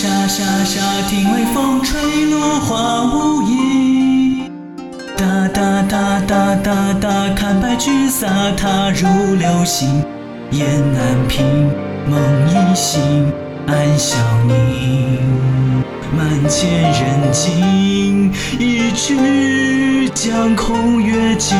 听微风吹落花无意。看白驹洒踏如流星。雁南屏，梦一醒，暗香凝。满千人惊，一曲将空阅尽。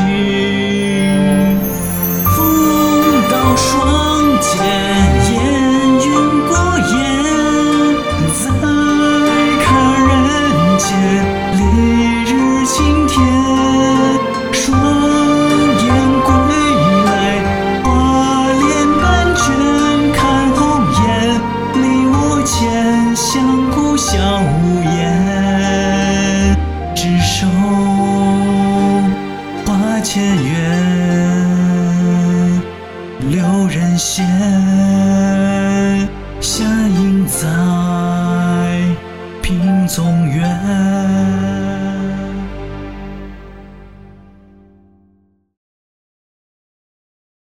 风刀霜剑，烟云过眼，再看人间烈日晴天。双燕归来，花帘半卷，看红颜，你我渐相顾笑无言。执手花前月，留人闲，相映在屏中月。